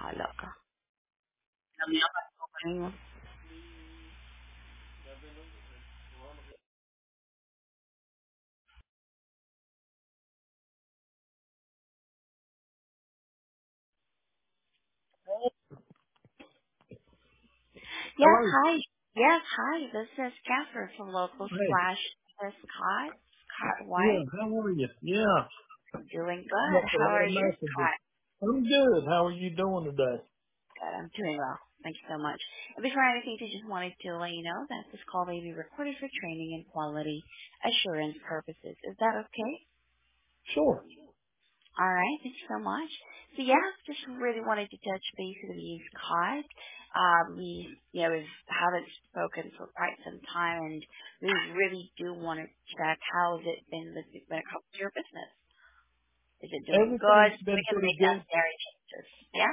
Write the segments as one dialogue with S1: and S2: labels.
S1: loca. La mía pasó. Yes,
S2: Hello.
S1: hi. Yes, hi. This is Catherine from Local
S2: Hey.
S1: Splash. This Scott. Scott
S2: Yeah.
S1: White.
S2: How are you? Yeah.
S1: Doing good.
S2: Left a
S1: How
S2: lot
S1: are
S2: of
S1: you,
S2: messages.
S1: Scott?
S2: I'm good. How are you doing today?
S1: Good. I'm doing well. Thank you so much. And before anything, I just wanted to let you know that this call may be recorded for training and quality assurance purposes. Is that okay?
S2: Sure.
S1: All right, thank you so much. So yeah, just really wanted to touch base with you, Scott. We haven't spoken for quite some time, and we really do want to check how has it been when it comes to your business. Is it doing good?
S2: Everything's
S1: So we
S2: been
S1: can
S2: pretty
S1: make
S2: good.
S1: necessary changes. Yeah.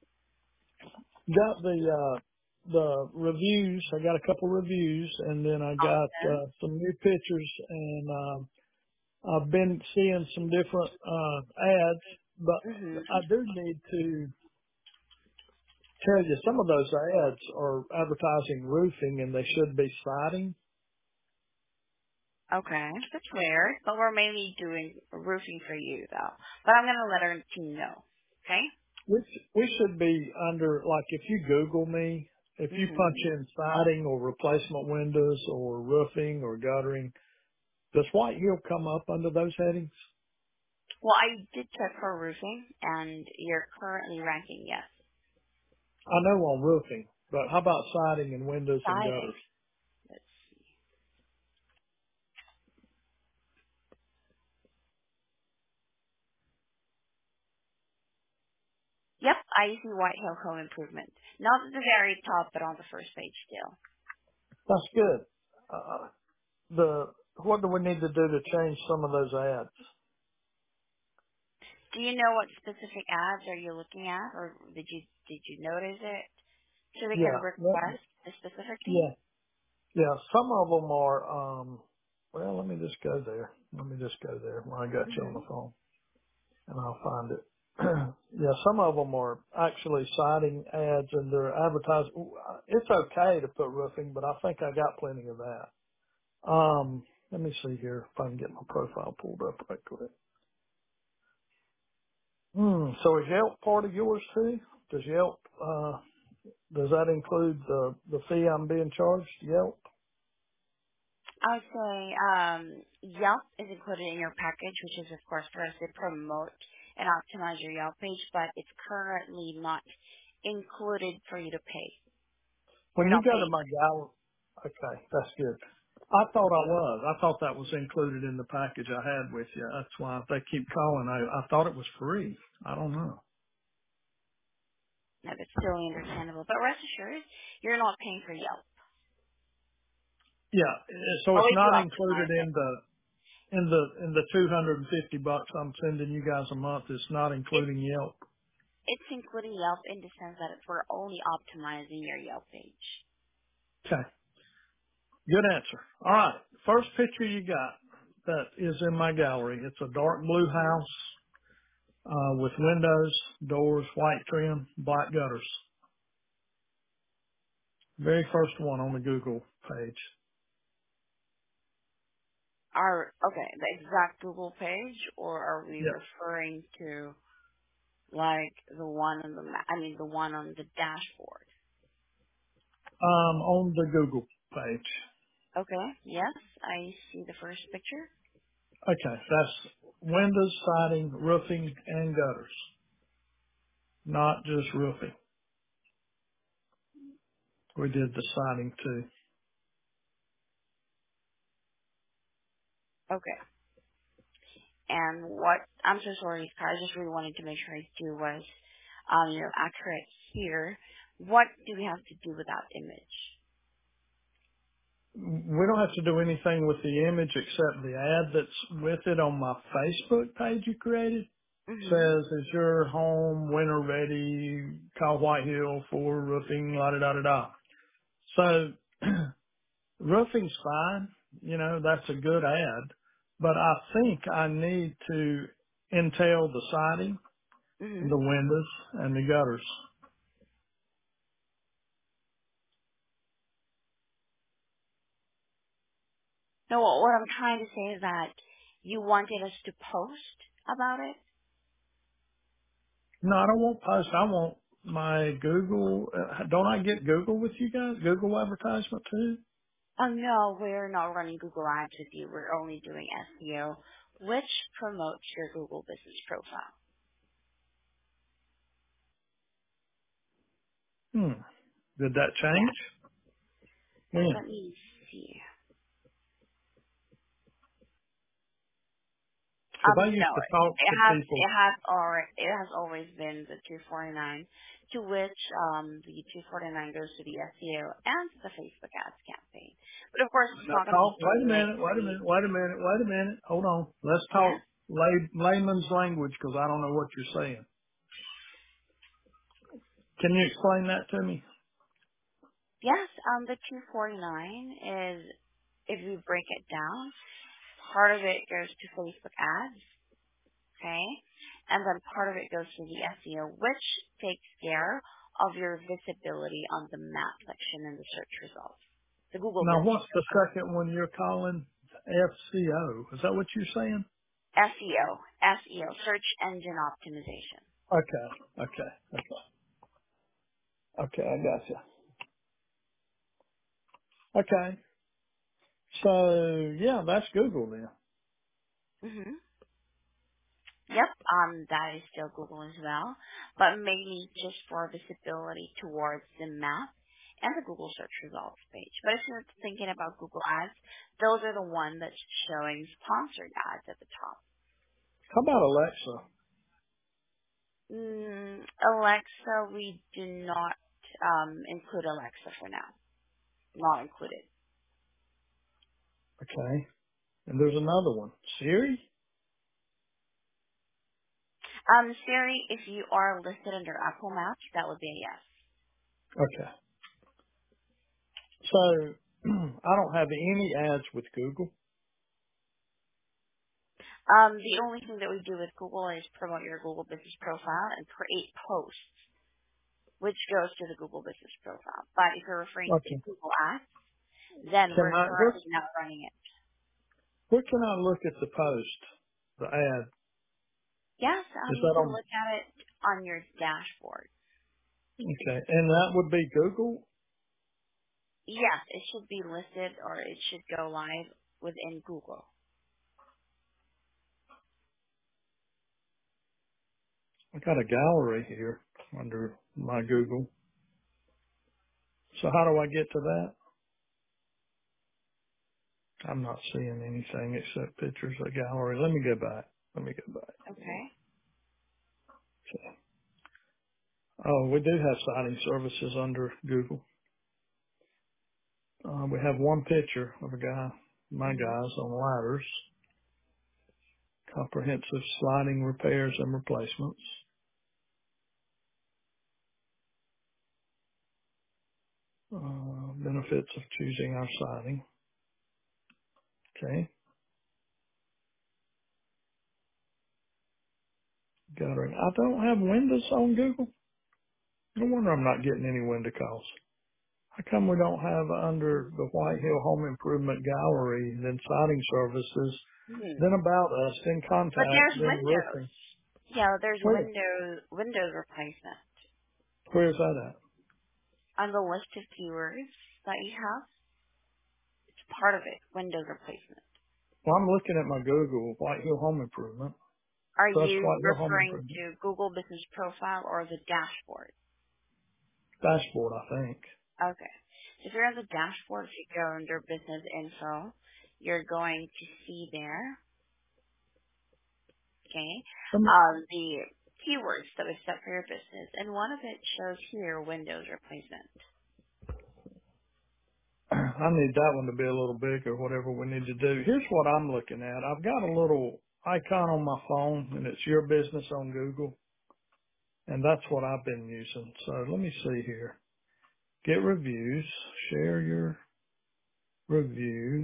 S2: Got the reviews. I got a couple reviews, and then I got
S1: Awesome.
S2: some new pictures, and I've been seeing some different ads. But
S1: Mhm.
S2: I do need to tell you, some of those ads are advertising roofing, and they should be siding.
S1: Okay, that's weird, but we're mainly doing roofing for you though. But I'm gonna let our team know. Okay.
S2: We should be under, like, if you Google me, if you punch
S1: Mhm.
S2: in siding or replacement windows or roofing or guttering, does White Hill come up under those headings?
S1: Well, I did check for roofing, and you're currently ranking yes.
S2: I know on roofing, but how about siding and windows and
S1: Siding.
S2: gutters?
S1: Let's see. Yep, I see White Hill Home Improvement. Not at the very top, but on the first page still.
S2: That's good. What do we need to do to change some of those ads?
S1: Do you know what specific ads are you looking at, or did you notice it? So we can
S2: Yeah,
S1: request the specific
S2: yeah,
S1: thing.
S2: yeah. Some of them are, well, let me just go there. Let me just go there when I got you on the
S1: Mhm.
S2: phone. And I'll find it. Yeah, some of them are actually citing ads and they're advertising. It's okay to put roofing, but I think I got plenty of that. Let me see here if I can get my profile pulled up right quick. So is Yelp part of yours too? Does Yelp, does that include the fee I'm being charged, Yelp?
S1: I would say Yelp is included in your package, which is of course for us to promote and optimize your Yelp page, but it's currently not included for you to pay. You're
S2: When you
S1: not
S2: go to
S1: paying.
S2: my gallery, okay, that's good. I thought I was. I thought that was included in the package I had with you. That's why they keep calling. I thought it was free. I don't know.
S1: No, that's totally understandable. But rest assured, you're not paying for Yelp.
S2: Yeah, so
S1: Or
S2: it's
S1: we do
S2: not included
S1: optimize it.
S2: in the $250 I'm sending you guys a month. It's not
S1: It's
S2: including Yelp.
S1: it's including Yelp in the sense that we're only optimizing your Yelp page.
S2: Okay, good answer. All right, first picture you got that is in my gallery. It's a dark blue
S1: Hmm.
S2: house with windows, doors, white trim, black gutters. Very first one on the Google page.
S1: The exact Google page, or are we
S2: Yeah.
S1: referring to like the one on the one on the dashboard?
S2: On the Google page.
S1: Okay. Yes, I see the first picture.
S2: Okay, that's windows, siding, roofing, and gutters, not just roofing. We did the siding too.
S1: Okay. And what I'm so sorry, Sky, I just really wanted to make sure I do was accurate here. What do we have to do with that image?
S2: We don't have to do anything with the image except the ad that's with it on my Facebook page you created.
S1: Mhm.
S2: Says, is your home winter ready? Call White Hill for roofing, la da da da da. So roofing's fine. You know, that's a good ad. But I think I need to entail the siding, the
S1: Mhm.
S2: windows, and the gutters.
S1: No, what I'm trying to say is that you wanted us to post about it.
S2: No, I don't want posts. I want my Google. Don't I get Google with you guys? Google advertisement too?
S1: Oh no, we're not running Google Ads with you. We're only doing SEO, which promotes your Google business profile.
S2: Hmm. Did that
S1: Yeah.
S2: change? When?
S1: Let me see.
S2: Because I used
S1: No,
S2: to talk
S1: it
S2: to
S1: has
S2: people.
S1: it has always been the 249, to which the 249 goes to the SEO and to the Facebook ads campaign. But of course, it's
S2: Now
S1: not going to be
S2: talk.
S1: too
S2: Wait a
S1: late
S2: minute.
S1: for
S2: Wait a
S1: you
S2: minute.
S1: to.
S2: Wait a minute. Wait a minute. Hold on. Let's
S1: Yeah.
S2: talk layman's language because I don't know what you're saying. Can you explain that to me?
S1: Yes. The 249 is, if you break it down, part of it goes to Facebook ads, okay, and then part of it goes to the SEO, which takes care of your visibility on the map section in the search results, the Google
S2: Now,
S1: business
S2: what's the
S1: profile.
S2: second one you're calling FCO? Is that what you're saying?
S1: SEO, search engine optimization.
S2: Okay. Okay. Okay. Okay. I got you. Okay. So yeah, that's Google then.
S1: hmm Yep, that is still Google as well, but mainly just for visibility towards the map and the Google search results page. But if you're thinking about Google Ads, those are the one that's showing sponsored ads at the top.
S2: How about Alexa?
S1: Alexa, we do not include Alexa for now. Not included.
S2: Okay. And there's another one. Siri?
S1: Siri, if you are listed under Apple Maps, that would be a yes.
S2: Okay. So I don't have any ads with Google.
S1: The only thing that we do with Google is promote your Google business profile and create posts, which goes to the Google business profile. But if you're referring to
S2: Okay.
S1: Google Ads, then
S2: Can
S1: we're
S2: I,
S1: currently not running it.
S2: where can I look at the post, the ad?
S1: Yes,
S2: Is
S1: you
S2: that
S1: can
S2: on?
S1: look at it on your dashboard.
S2: Okay. And that would be Google?
S1: Yes, it should be listed or it should go live within Google.
S2: I got a gallery here under my Google. So how do I get to that? I'm not seeing anything except pictures of gallery. Let me go back. Let me go back.
S1: Okay.
S2: Okay. Oh, we do have citing services under Google. We have one picture of a guy, my
S1: hmm
S2: guys on ladders, comprehensive sliding repairs and replacements, benefits of choosing our siding. Okay. Guttering. I don't have windows on Google. No wonder I'm not getting any window calls. How come we don't have under the White Hill Home Improvement Gallery, then siding services,
S1: hmm
S2: then about us, then
S1: But
S2: contact,
S1: there's
S2: then
S1: Windows.
S2: roofing?
S1: Yeah, there's
S2: Where?
S1: Windows replacement.
S2: Where's that at?
S1: On the list of keywords that you have, it's part of it, Windows replacement.
S2: Well, I'm looking at my Google White Hill Home Improvement.
S1: Are
S2: Trust
S1: you
S2: White Hill Home
S1: referring
S2: Improvement.
S1: to Google Business Profile or the dashboard?
S2: Dashboard, I think.
S1: Okay. If you're on the dashboard, if you go under Business Info, you're going to see there, okay,
S2: Um,
S1: the keywords that we set for your business, and one of it shows here Windows replacement.
S2: I need that one to be a little bigger, whatever we need to do. Here's what I'm looking at. I've got a little icon on my phone, and it's your business on Google, and that's what I've been using. So let me see here. Get reviews, share your review,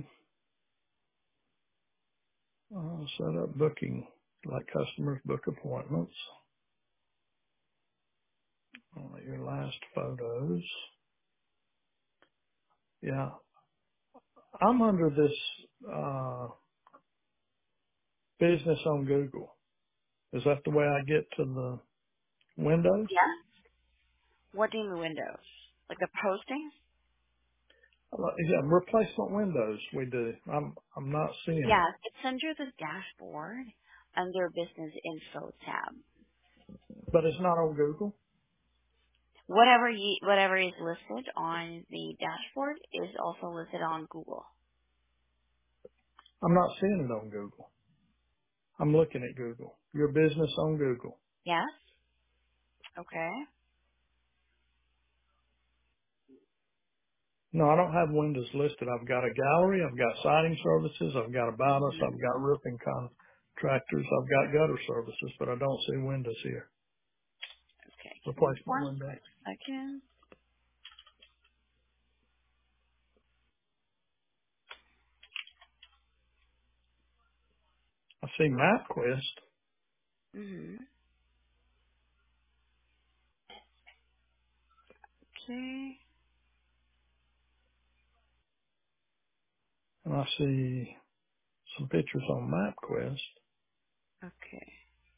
S2: set up booking, like customers book appointments, your last photos. Yeah, I'm under this. uh, business on Google. Is that the way I get to the windows?
S1: Yeah. What do you mean windows? Like the posting?
S2: Yeah, replacement windows we do. I'm not seeing
S1: Yeah,
S2: it.
S1: it's under the dashboard under business info tab.
S2: But it's not on Google.
S1: Whatever is listed on the dashboard is also listed on Google.
S2: I'm not seeing it on Google. I'm looking at Google. Your business on Google.
S1: Yes? Okay.
S2: No, I don't have windows listed. I've got a gallery. I've got siding services. I've got about us.
S1: Mm-hmm.
S2: I've got roofing contractors. I've got gutter services, but I don't see windows here.
S1: Okay, give me
S2: Replacement
S1: one
S2: window.
S1: quick second.
S2: I see MapQuest,
S1: Mm-hmm. Okay.
S2: and I see some pictures on MapQuest.
S1: Okay.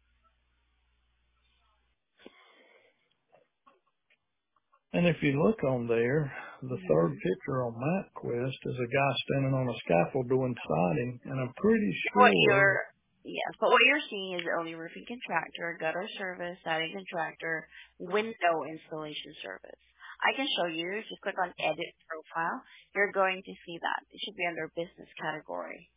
S2: And if you look on there, the third
S1: Mm-hmm.
S2: picture on MapQuest is a guy standing on a scaffold doing siding, and I'm pretty
S1: What
S2: sure.
S1: you're Yes, but what you're seeing is only roofing contractor, gutter service, siding contractor, window installation service. I can show you. Just click on edit profile. You're going to see that. It should be under business category.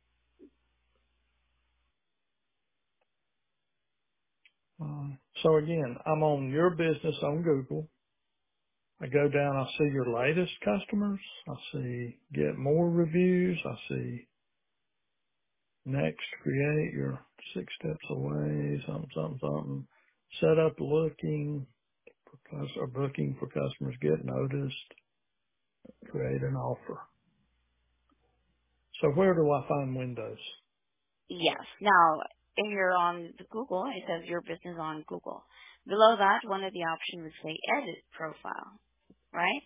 S2: So again, I'm on your business on Google. I go down, I see your latest customers. I see get more reviews. I see next, create your 6 steps away, something, something, something. Set up looking or booking for customers, get noticed, create an offer. So where do I find windows?
S1: Yes. Now, if you're on the Google, it says your business on Google. Below that, one of the options would say edit profile, right?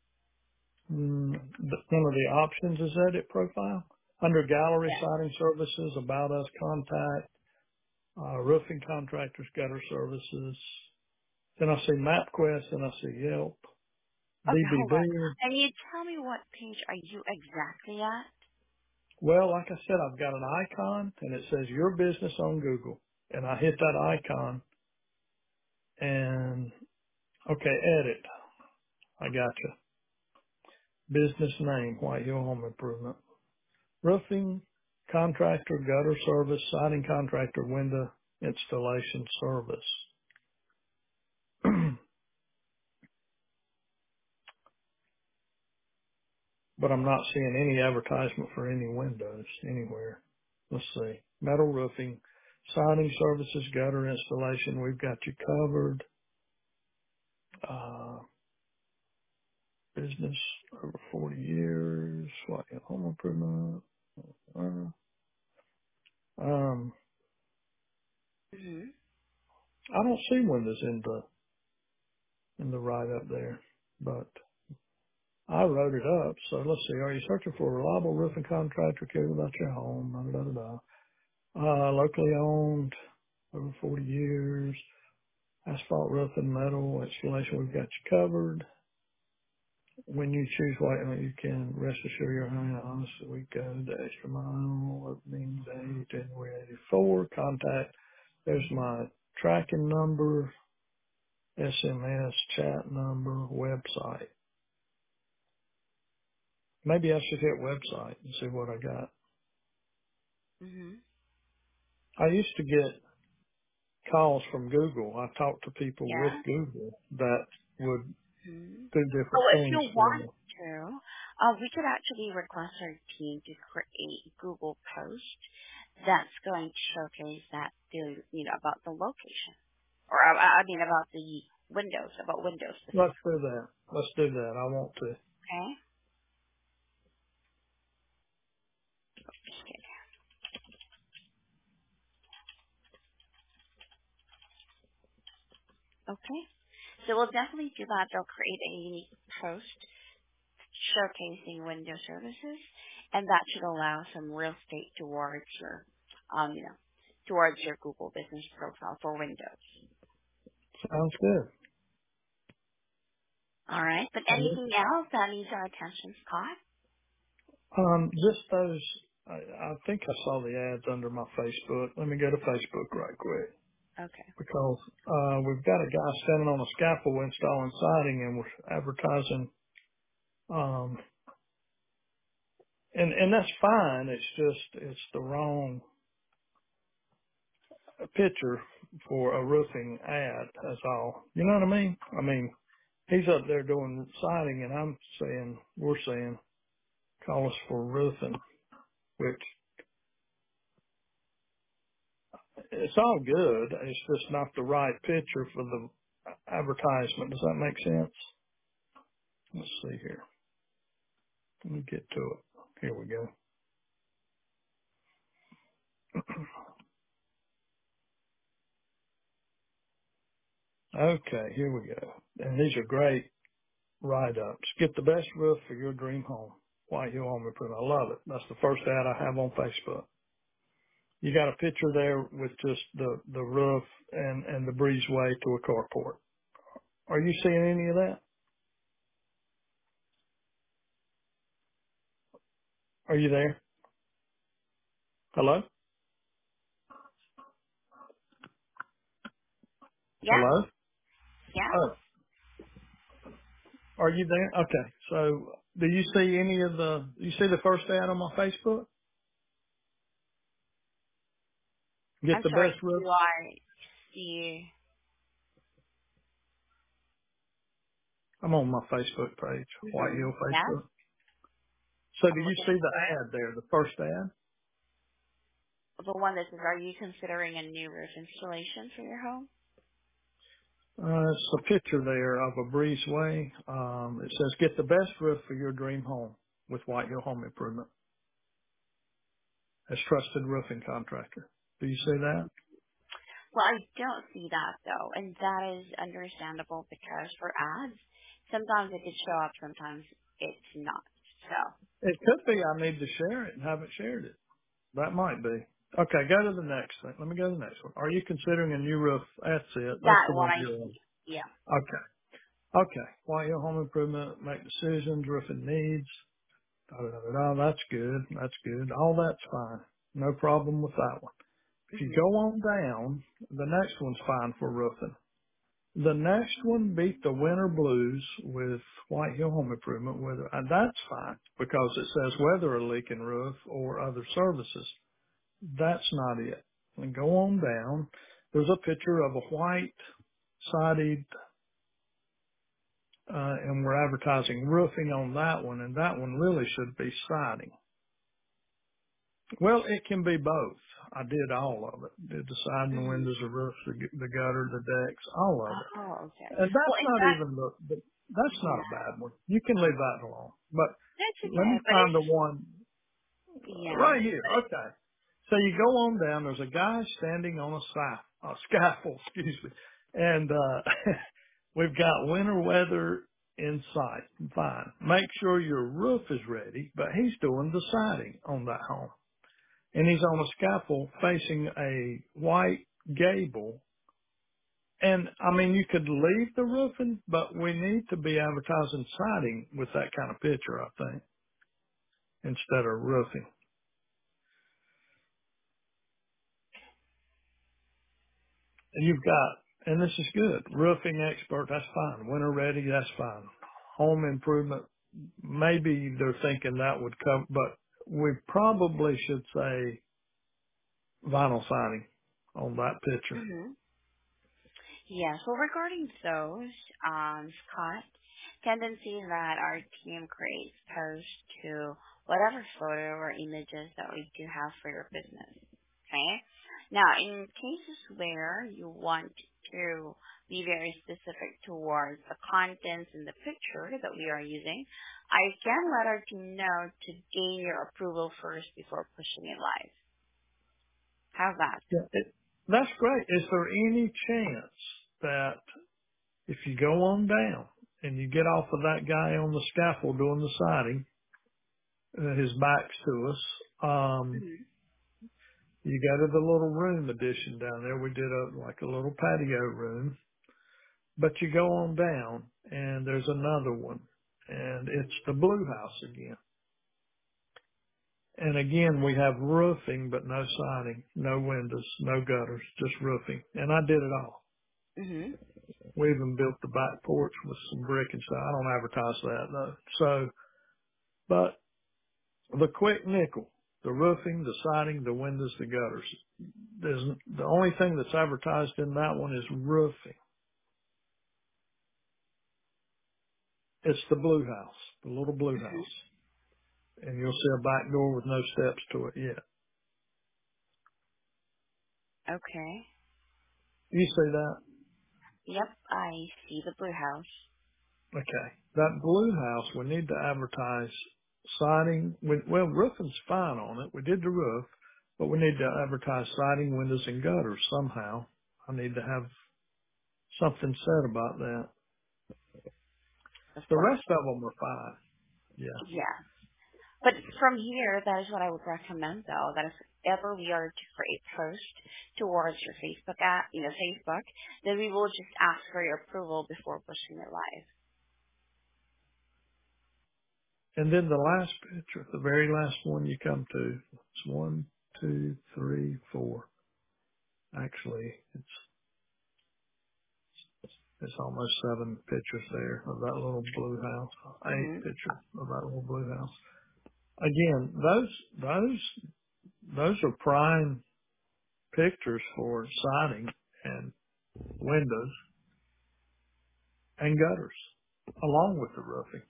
S2: One of the options is edit profile. Under gallery,
S1: Yes.
S2: siding services, about us, contact, roofing contractors, gutter services. Then I see MapQuest and I see Yelp,
S1: Okay, hold on.
S2: DBB.
S1: And you tell me what page are you exactly at?
S2: Well, like I said, I've got an icon and it says your business on Google. And I hit that icon and okay, edit. I got you. Business name, White Hill Home Improvement. Roofing contractor, gutter service, siding contractor, window installation service. But I'm not seeing any advertisement for any windows anywhere. Let's see. Metal roofing, siding services, gutter installation. We've got you covered. Uh, business over 40 years. What, home improvement. Uh, um,
S1: Mm-hmm.
S2: I don't see windows in the write up there, but I wrote it up. So let's see. Are you searching for a reliable roofing contractor cares about your home? Da, da, da, da. Locally owned, over 40 years. Asphalt roofing, metal installation, we've got you covered. When you choose white, you can rest assured your home honestly. We go the extra mile. Opening day, January 84. Contact. There's my tracking number, SMS, chat number, website. Maybe I should hit website and see what I got.
S1: Mm-hmm.
S2: I used to get calls from Google. I talked to people with
S1: Yeah.
S2: Google that would
S1: Mm-hmm.
S2: do
S1: So
S2: different
S1: if
S2: things
S1: you
S2: for
S1: want
S2: me.
S1: to, we could actually request our team to create a Google post that's going to showcase that to, about the location. Or, I mean, about the Windows, about Windows
S2: Let's
S1: specifically.
S2: do that. Let's do that. I want to.
S1: Okay? Okay. Okay. So we'll definitely do that. They'll create a unique post showcasing Windows services. and that should allow some real estate towards your, you know, towards your Google Business Profile for Windows.
S2: Sounds good.
S1: All right, but
S2: And,
S1: anything else that needs our attention, Scott?
S2: just those, I think I saw the ads under my Facebook. Let me go to Facebook right quick
S1: Okay.
S2: because, we've got a guy standing on a scaffold installing siding and we're advertising, um, and that's fine. It's just, it's the wrong picture for a roofing ad. That's all. You know what I mean? I mean, he's up there doing siding and we're saying, call us for roofing, which it's all good. It's just not the right picture for the advertisement. Does that make sense? Let's see here. Let me get to it. Here we go. Okay, here we go. And these are great write-ups. Get the best roof for your dream home. White Hill Home Improvement. I love it. That's the first ad I have on Facebook. You got a picture there with just the roof and the breezeway to a carport. Are you seeing any of that? Are you there? Hello?
S1: Yeah,
S2: Hello?
S1: yeah.
S2: Oh, are you there? Okay. So do you see you see the first ad on my Facebook? Get
S1: I'm
S2: the
S1: sorry,
S2: best roof.
S1: do I see?
S2: I'm on my Facebook page, White
S1: Mm-hmm.
S2: Hill
S1: Yes,
S2: Facebook. So do
S1: I'm
S2: you
S1: looking
S2: see the
S1: for it.
S2: ad there, the first ad?
S1: The one that says, are you considering a new roof installation for your home?
S2: It's a picture there of a breezeway. It says, get the best roof for your dream home with White Hill Home Improvement as trusted roofing contractor. Do you see that?
S1: Well, I don't see that though, and that is understandable because for ads, sometimes it could show up, sometimes it's not. So,
S2: It could be I need to share it and haven't shared it. That might be. Okay, go to the next thing. Let me go to the next one. Are you considering a new roof? That's it. That's
S1: that
S2: the
S1: one
S2: one
S1: I
S2: you're on.
S1: see. Yeah.
S2: Okay. Okay. White Hill Home Improvement, make decisions, roofing needs. Da, da, da, da, da. That's good. That's good. All that's fine. No problem with that one. If you
S1: Hmm.
S2: go on down, the next one's fine for roofing. The next one beat the winter blues with White Hill Home Improvement, and that's fine because it says whether a leaking roof or other services. That's not it. And go on down. There's a picture of a white sided, and we're advertising roofing on that one, and that one really should be siding. Well, it can be both. I did all of it. Did the siding, the
S1: Hmm.
S2: windows, the roofs, the gutter, the decks, all of it.
S1: Oh, okay.
S2: And
S1: Well,
S2: that's
S1: in
S2: not
S1: that,
S2: even that's not a
S1: yeah,
S2: bad one. You can leave that alone. But
S1: that's
S2: let
S1: okay.
S2: me
S1: But
S2: find
S1: if,
S2: the one
S1: yeah,
S2: right here. Okay. So you go on down, there's a guy standing on a scaffold, excuse me. And, we've got winter weather in sight. Fine. Make sure your roof is ready, but he's doing the siding on that home. And he's on a scaffold facing a white gable. And I mean, you could leave the roofing, but we need to be advertising siding with that kind of picture, I think, instead of roofing. And you've got, and this is good, roofing expert, that's fine. Winter ready, that's fine. Home improvement, maybe they're thinking that would come, but we probably should say vinyl siding on that picture.
S1: hmm. Yeah, so regarding those, Scott, tendencies that our team creates post to whatever photo or images that we do have for your business. Okay? Now, in cases where you want to be very specific towards the contents in the picture that we are using, I can let our team know to gain your approval first before pushing it live. How's that?
S2: Yeah. That's great. Is there any chance that if you go on down and you get off of that guy on the scaffold doing the siding, His back's to us.
S1: Mhm.
S2: You go to the little room addition down there. We did like a little patio room, but you go on down and there's another one, and it's the blue house again. And again, we have roofing, but no siding, no windows, no gutters, just roofing. And I did it all.
S1: Mhm.
S2: We even built the back porch with some brick and stuff. I don't advertise that though. So, but the quick nickel, the roofing, the siding, the windows, the gutters. The only thing that's advertised in that one is roofing. It's the blue house, the little blue
S1: Mhm.
S2: house. And you'll see a back door with no steps to it yet.
S1: Okay.
S2: You see that?
S1: Yep, I see the blue house.
S2: Okay. That blue house, we need to advertise siding. Well, roofing's fine on it. We did the roof, but we need to advertise siding, windows, and gutters somehow. I need to have something said about that.
S1: Of
S2: The
S1: course.
S2: rest of them are fine. Yeah.
S1: Yeah. But from here, that is what I would recommend, though, that if ever we are to create post towards your Facebook Facebook, then we will just ask for your approval before pushing it live.
S2: And then the last picture, the very last one you come to, it's 1, 2, 3, 4. Actually, it's almost 7 pictures there of that little blue house. 8
S1: Mhm.
S2: pictures of that little blue house. Again, those are prime pictures for siding and windows and gutters, along with the roofing.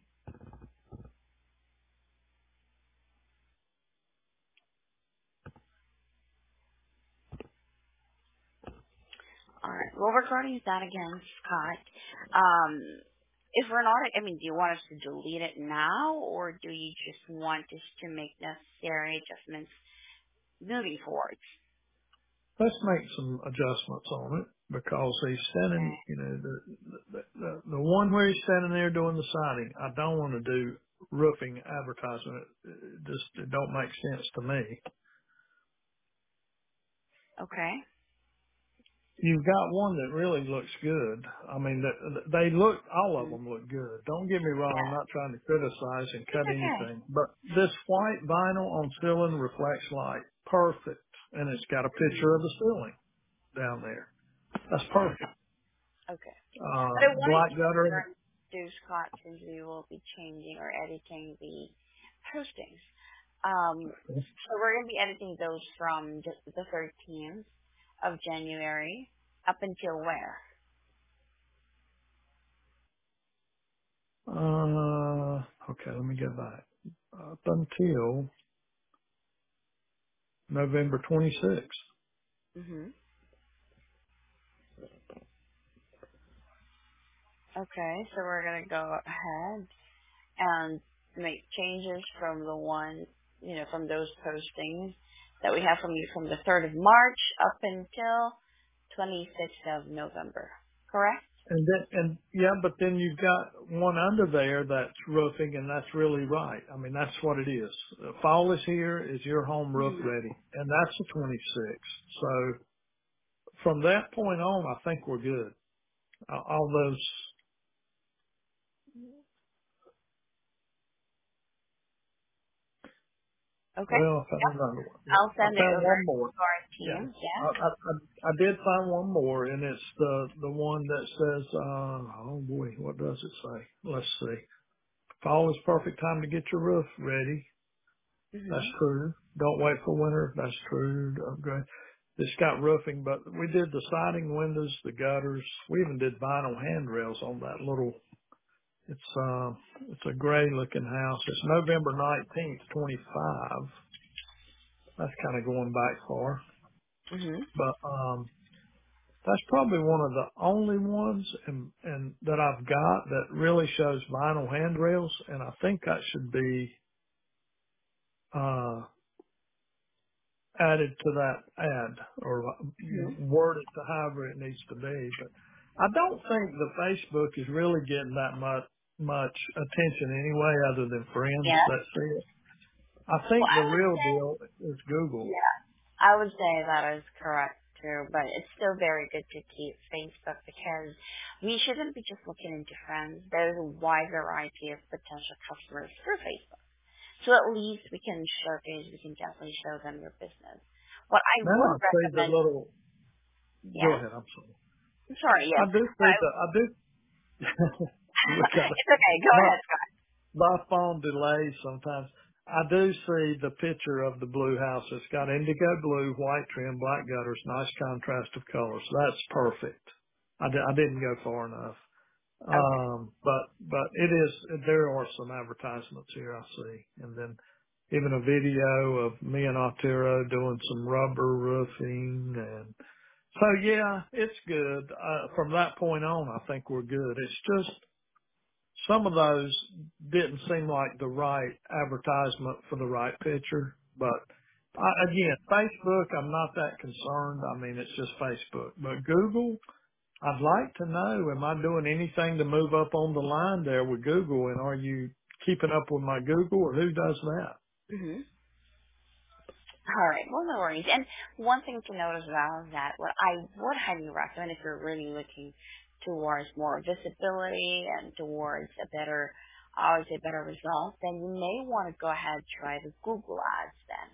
S1: All right. Well, regarding that again, Scott, if we're not, I mean, do you want us to delete it now, or do you just want us to make necessary adjustments moving forward?
S2: Let's make some adjustments on it because he's standing,
S1: Okay.
S2: the one where he's standing there doing the siding, I don't want to do roofing advertisement. It don't make sense to me.
S1: Okay.
S2: You've got one that really looks good. I mean, they look, all of
S1: Mhm.
S2: them look good. Don't get me wrong. I'm
S1: Yeah.
S2: not trying to criticize and
S1: It's
S2: cut
S1: okay.
S2: anything, but this white vinyl on ceiling reflects light. Perfect. And it's got a
S1: Mhm.
S2: picture of the ceiling down there. That's perfect.
S1: Okay. But I wanted
S2: Black
S1: to
S2: gutter.
S1: confirm to Scott since we will be changing or editing the postings. So we're going to be editing those from the 13th of January up until where?
S2: Okay, let me go back. Up until November 26th.
S1: Hmm. Okay, so we're going to go ahead and make changes from the one, from those postings that we have from you from the 3rd of March up until 26th of November. Correct?
S2: But then you've got one under there that's roofing, and that's really right. I mean, that's what it is. Fall is here. Is your home roof
S1: Hmm.
S2: ready? And that's the 26th. So from that point on, I think we're good. All those.
S1: Okay.
S2: Well, I
S1: Yep.
S2: don't know.
S1: I'll
S2: I
S1: send it
S2: found
S1: over
S2: one more.
S1: to our
S2: Yeah,
S1: team. Yeah.
S2: I did find one more, and it's the one that says, oh boy, what does it say? Let's see. Fall is perfect time to get your roof ready. That's
S1: Mhm.
S2: true. Don't wait for winter. That's true. Okay. It's got roofing, but we did the siding, windows, the gutters. We even did vinyl handrails on that little. It's a gray looking house. It's November 19th, 25. That's kind of going back far,
S1: Mhm.
S2: but that's probably one of the only ones and that I've got that really shows vinyl handrails, and I think that should be uh added to that ad or
S1: Mhm.
S2: worded to however it needs to be. But I don't think the Facebook is really getting that much attention anyway, other than friends
S1: Yeah.
S2: that see it. I
S1: Well,
S2: think
S1: I
S2: the
S1: would
S2: real
S1: say,
S2: deal is Google.
S1: yeah, I would say that is correct too, but it's still very good to keep Facebook because we shouldn't be just looking into friends. There's a wide variety of potential customers through Facebook. So at least we can showcase, we can definitely show them your business. What I
S2: Now
S1: would
S2: I see the
S1: recommend,
S2: little. Go
S1: yeah,
S2: ahead. I'm sorry.
S1: I'm sorry,
S2: I
S1: yes,
S2: do see the. I do. Look at it.
S1: it's okay, go
S2: My
S1: ahead, Scott.
S2: my phone delays sometimes. I do see the picture of the blue house. It's got indigo blue, white trim, black gutters, nice contrast of colors. That's perfect. I didn't go far enough.
S1: Okay.
S2: But it is, there are some advertisements here I see. And then even a video of me and Altero doing some rubber roofing. And so yeah, it's good. From that point on, I think we're good. It's just some of those didn't seem like the right advertisement for the right picture. But again, Facebook, I'm not that concerned. I mean, it's just Facebook. But Google, I'd like to know, am I doing anything to move up on the line there with Google? And are you keeping up with my Google, or who does that?
S1: Mm-hmm. All right, well, no worries. And one thing to note as well is that what I would highly recommend if you're really looking towards more visibility and towards a better, I would say better result, then you may want to go ahead and try the Google ads then.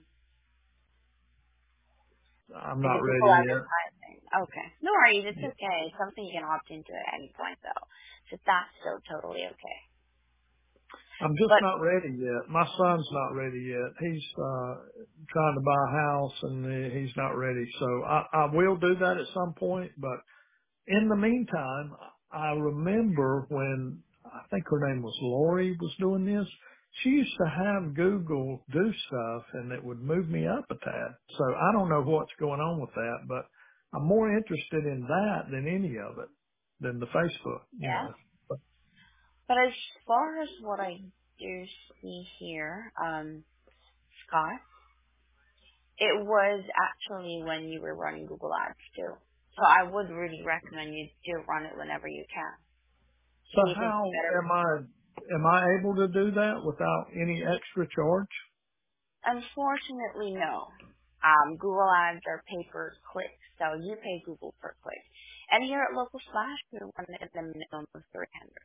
S2: I'm
S1: Like
S2: not
S1: the Google
S2: ready yet.
S1: advertising. Okay. No worries, it's
S2: Yeah.
S1: okay. It's something you can opt into at any point though. So that's still totally okay.
S2: I'm just
S1: But
S2: not ready yet. My son's not ready yet. He's trying to buy a house and he's not ready. So I will do that at some point, but in the meantime, I remember when I think her name was Lori was doing this. She used to have Google do stuff and it would move me up a tad. So I don't know what's going on with that, but I'm more interested in that than any of it, than the Facebook, you
S1: yeah.
S2: know. But
S1: But as far as what I do see here, Scott, it was actually when you were running Google Ads too. So I would really recommend you do run it whenever you can.
S2: so
S1: See if it's
S2: how
S1: better.
S2: am I able to do that without any extra charge?
S1: Unfortunately, no. Google Ads are pay per click, so you pay Google per click. And here at Local Slash, we run it at the minimum of 300.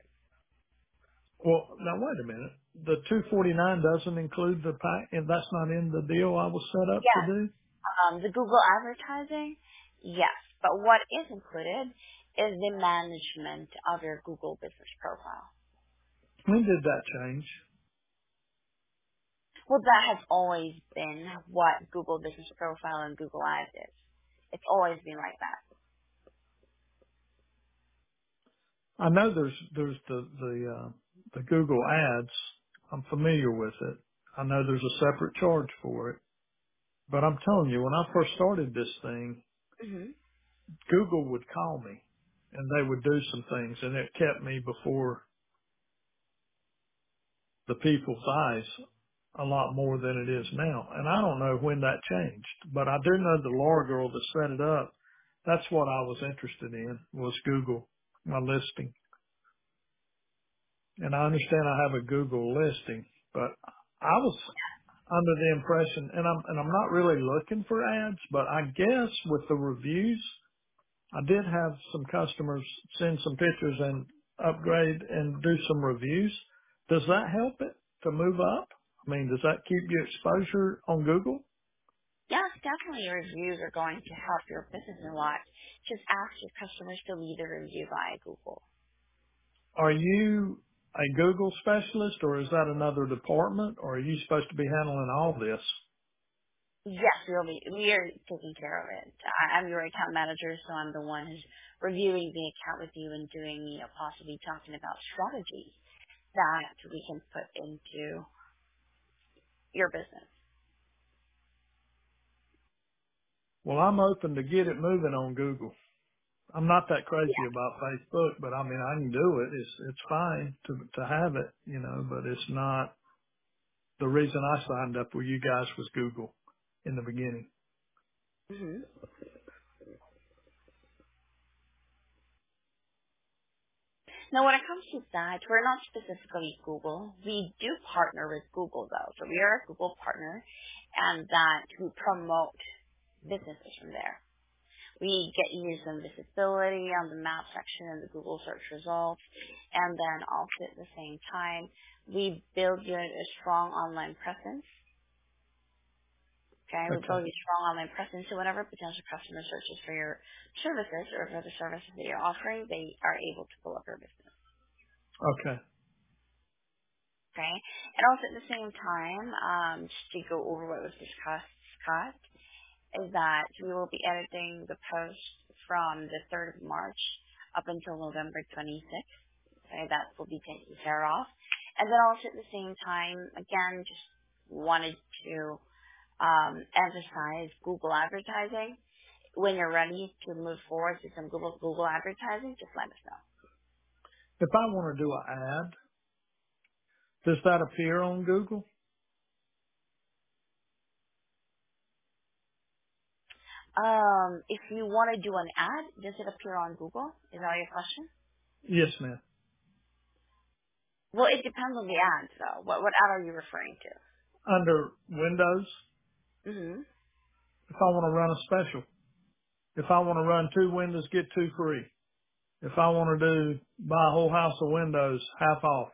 S2: Well, now wait a minute. The 249 doesn't include the pack, and that's not in the deal I was set up to
S1: Yes,
S2: do.
S1: the Google advertising, yes. But what is included is the management of your Google business profile.
S2: When did that change?
S1: Well, that has always been what Google Business Profile and Google Ads is. It's always been like that.
S2: I know there's the Google Ads. I'm familiar with it. I know there's a separate charge for it. But I'm telling you, when I first started this thing,
S1: Hmm.
S2: Google would call me and they would do some things, and it kept me before the people's eyes a lot more than it is now. And I don't know when that changed, but I do know the Laura girl that set it up. That's what I was interested in, was Google, my listing. And I understand I have a Google listing, but I was under the impression, and I'm not really looking for ads, but I guess with the reviews, I did have some customers send some pictures and upgrade and do some reviews. Does that help it to move up? I mean, does that keep you exposure on Google?
S1: Yes, definitely your reviews are going to help your business a lot. Just ask your customers to leave a review via Google.
S2: Are you a Google specialist, or is that another department, or are you supposed to be handling all this?
S1: Yes, we are taking care of it. I'm your account manager, so I'm the one who's reviewing the account with you and doing, possibly talking about strategies that we can put into your business.
S2: Well, I'm open to get it moving on Google. I'm not that crazy
S1: Yeah.
S2: about Facebook, but I mean, I can do it. It's fine to have it, you know, but it's not the reason I signed up with you guys was Google in the beginning.
S1: Hmm. Now, when it comes to that, we're not specifically Google. We do partner with Google, though. So we are a Google partner, and that we promote businesses from there. We get you some visibility on the map section in the Google search results, and then also at the same time, we build you a strong online presence. Okay, we
S2: Okay.
S1: build you a strong online presence, so whenever potential customer searches for your services or for the services that you're offering, they are able to pull up your business.
S2: Okay.
S1: Okay, and also at the same time, just to go over what was discussed, Scott, is that we will be editing the post from the 3rd of March up until November 26th. Okay, that will be taken care of. And then also at the same time, again, just wanted to emphasize Google advertising. When you're ready to move forward to some Google advertising, just let us know.
S2: If I want to do an ad, does that appear on Google?
S1: If you want to do an ad, does it appear on Google? Is that your question?
S2: Yes, ma'am.
S1: Well, it depends on the ad, though. What ad are you referring to?
S2: Under Windows,
S1: Mm-hmm.
S2: if I want to run a special, if I want to run 2 windows, get 2 free. If I want to do buy a whole house of windows, half off.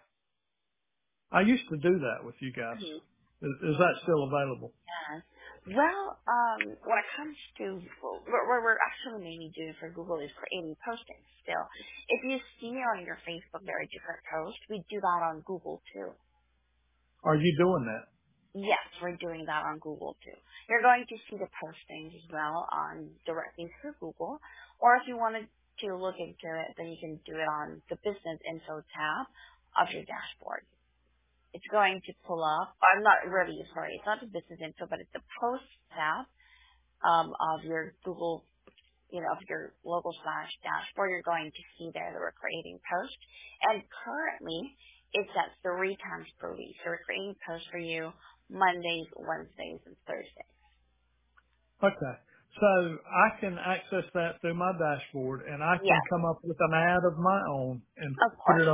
S2: I used to do that with you guys.
S1: Mm-hmm.
S2: Is that still available?
S1: Yes. Well, when it comes to what we're actually mainly doing for Google is creating postings still. If you see on your Facebook there are different posts, we do that on Google too.
S2: Are you doing that?
S1: Yes, we're doing that on Google too. You're going to see the postings as well on directly through Google. Or if you wanted to look into it, then you can do it on the business info tab of your dashboard. It's going to pull up. I'm not really sorry. It's not the business info, but it's the post tab of your Google, of your local slash dashboard. You're going to see there that we're creating posts, and currently it's at 3 times per week. So we're creating posts for you Mondays, Wednesdays, and Thursdays.
S2: Okay. So I can access that through my dashboard and I can
S1: Yes,
S2: come up with an ad of my own and
S1: of
S2: put
S1: course.
S2: it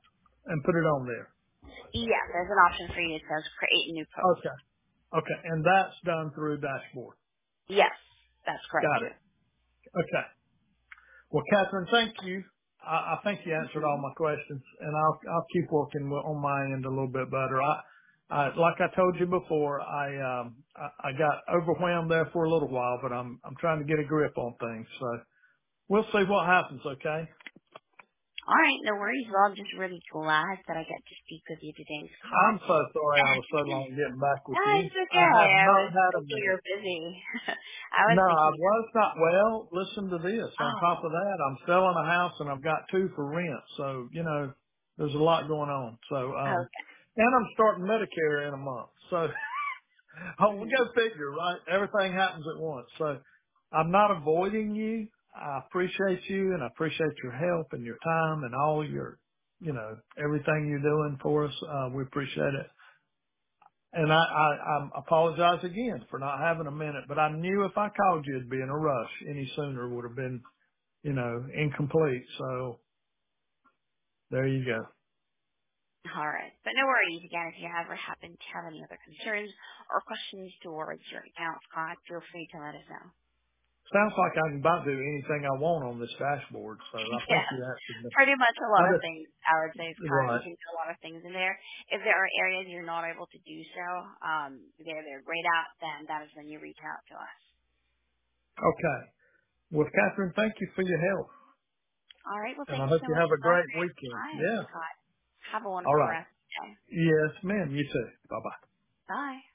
S2: on there.
S1: Yes, there's an option for you that says create new post.
S2: Okay. Okay. And that's done through dashboard.
S1: Yes, that's correct
S2: Got
S1: too.
S2: it. Okay. Well, Catherine, thank you. I think you answered all
S1: Mm-hmm.
S2: my questions, and I'll keep working on my end a little bit better. Like I told you before, I got overwhelmed there for a little while, but I'm trying to get a grip on things. So we'll see what happens. Okay.
S1: All right, no worries. Well, I'm just really glad that I get to speak with you today, Scott.
S2: I'm so sorry I was so long getting back with
S1: No,
S2: you.
S1: it's okay.
S2: I have
S1: I
S2: not
S1: was
S2: had a
S1: thinking
S2: minute.
S1: you're busy. I was
S2: No, I
S1: thinking,
S2: was not. Well, listen to this. On
S1: oh,
S2: top of that, I'm selling a house and I've got 2 for rent. So, there's a lot going on. So,
S1: okay.
S2: and I'm starting Medicare in a month. So, oh, we
S1: Mm-hmm.
S2: go figure, right? Everything happens at once. So I'm not avoiding you. I appreciate you and I appreciate your help and your time and all your, everything you're doing for us. We appreciate it. And I apologize again for not having a minute, but I knew if I called you, it'd be in a rush. Any sooner would have been, incomplete. So there you go.
S1: All right. But no worries. Again, if you ever happen to have any other concerns or questions towards your account, Scott, feel free to let us know.
S2: Sounds like I can about do anything I want on this dashboard. So I think
S1: Yes.
S2: you answered me.
S1: Pretty much a
S2: I
S1: lot of
S2: just,
S1: things, I would say, Scott. You
S2: right.
S1: can do a lot of things in there. If there are areas you're not able to do so, they're grayed out, then that is when you reach out to us.
S2: Okay. Well, Catherine, thank you for your help.
S1: All right. Well,
S2: And
S1: thank
S2: I
S1: you
S2: hope
S1: so
S2: you
S1: much
S2: have
S1: as
S2: a
S1: well
S2: great
S1: for your
S2: weekend.
S1: time,
S2: Yeah.
S1: Scott. Have a
S2: All
S1: wonderful
S2: right.
S1: rest of the day.
S2: Yes, ma'am. You too. Bye bye.
S1: Bye.